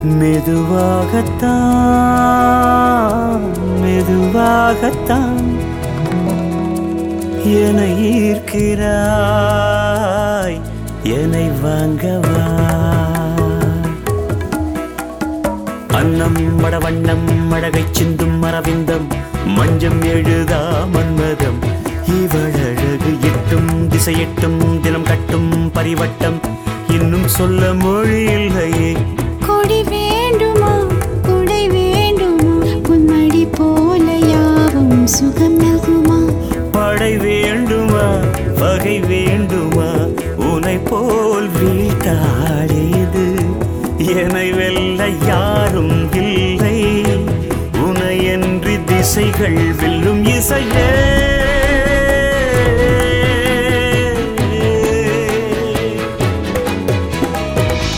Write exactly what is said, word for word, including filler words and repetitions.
மெதுவாகத்தான் மெதுவாகத்தான் என்னை ஈர்க்கிறாய், என்னை வாங்கவா. அன்னம் மடவண்ணம் மழகை சிந்தும் மரவிந்தம் மஞ்சம் எழுதா மன்மதம் இவழகு எட்டும் திசையெட்டும் தினம் கட்டும் பரிவட்டம் இன்னும் சொல்ல மொழி இல்லையே. கொடி வேண்டுமா கொடை வேண்டுமா பொன்மடி போல யாவும் சுகம் நல்குமா. படை வேண்டுமா வகை வேண்டுமா உனை போல் வீட்டாடியது என்னை வெல்ல யாரும் இல்லை. உனையன்றி திசைகள் வெல்லும் இசையே.